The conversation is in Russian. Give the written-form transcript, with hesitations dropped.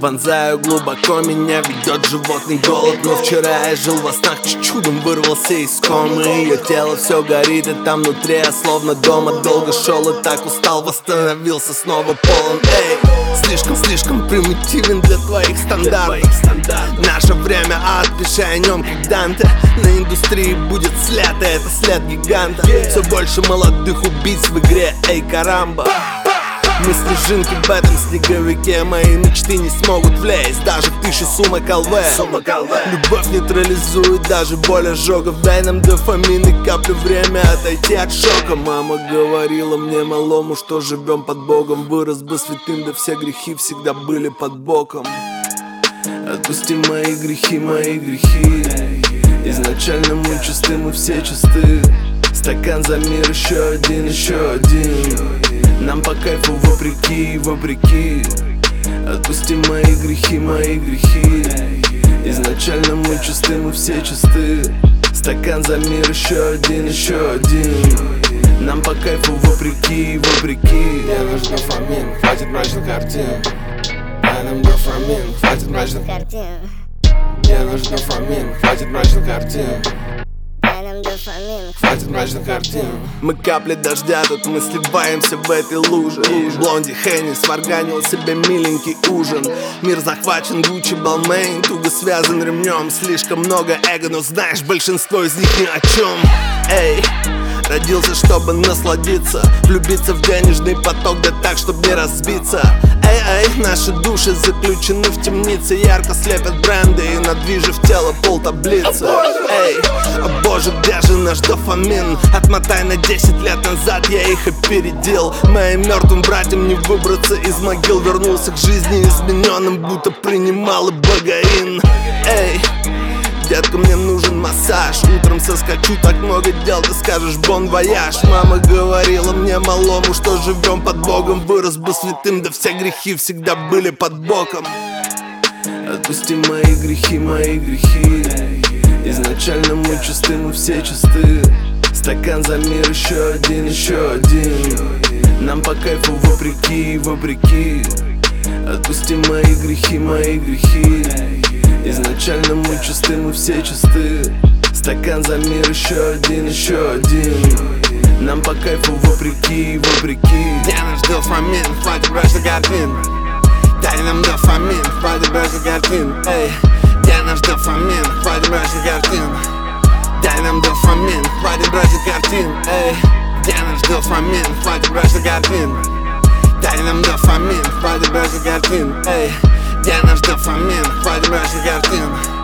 Вонзаю глубоко, меня ведет животный голод. Но вчера я жил во снах, чудом вырвался из комы. Ее тело все горит, и там внутри я словно дома. Долго шел и так устал, восстановился снова полон. Эй, слишком примитивен для твоих стандартов. Наше время, отпиши о нем как Данте. На индустрии будет след, и это след гиганта. Все больше молодых убийц в игре, эй, карамба. Мы снежинки в этом снеговике, мои мечты не смогут влезть даже в 1000 сумок ЛВ. Любовь нейтрализует даже боль ожогов. Дай нам дофамин и каплю, время отойти от шока. Мама говорила мне малому, что живем под Богом. Вырос бы святым, да все грехи всегда были под боком. Отпусти мои грехи, мои грехи. Изначально мы чисты, мы все чисты. Стакан за мир, еще один, еще один. Нам по кайфу вопреки, вопреки. Отпусти мои грехи, мои грехи. Изначально мы чисты, мы все чисты. Стакан за мир, еще один, еще один. Нам по кайфу вопреки, вопреки. Мне нужен дофамин, хватит мрачных картин. Дай нам дофамин, хватит мрачных картин. Мне нужен дофамин, хватит мрачных картин. Хватит мрачных картин. Мы капли дождя, тут мы сливаемся в этой луже. Блонди Хенни сварганил себе миленький ужин. Мир захвачен Гуччи, Балмейн, туго связан ремнем. Слишком много эго, но знаешь, большинство из них ни о чем. Эй, родился, чтобы насладиться, влюбиться в денежный поток, да так, чтобы не разбиться. Эй, наши души заключены в темнице. Ярко слепят бренды и надвижив тело пол таблицы. Эй, о боже, где же наш дофамин? Отмотай на 10 лет назад, я их опередил. Моим мертвым братьям не выбраться из могил. Вернулся к жизни измененным, будто принимал ибогаин. Эй, детка, мне нужен массаж. Утром соскочу, так много дел, ты скажешь бон вояж. Мама говорила мне малому, что живем под Богом. Вырос бы святым, да все грехи всегда были под боком. Отпусти мои грехи, мои грехи. Изначально мы чисты, мы все чисты. Стакан за мир, еще один, еще один. Нам по кайфу вопреки, вопреки. Отпусти мои грехи, мои грехи. Изначально мы чисты, мы все чисты. Стакан за мир, еще один, еще один. Нам по кайфу вопреки, вопреки. Мне нужен дофамин, хватит мрачных картин. Дай нам дофамин, хватит мрачных картин. Эй, где наш дофамин, хватит мрачных картин. Дай нам дофамин, хватит мрачных картин. Эй, где наш дофамин, хватит мрачных картин. Дай нам дофамин, хватит мрачных картин. Эй, где наш дофамин, хватит мрачных картин.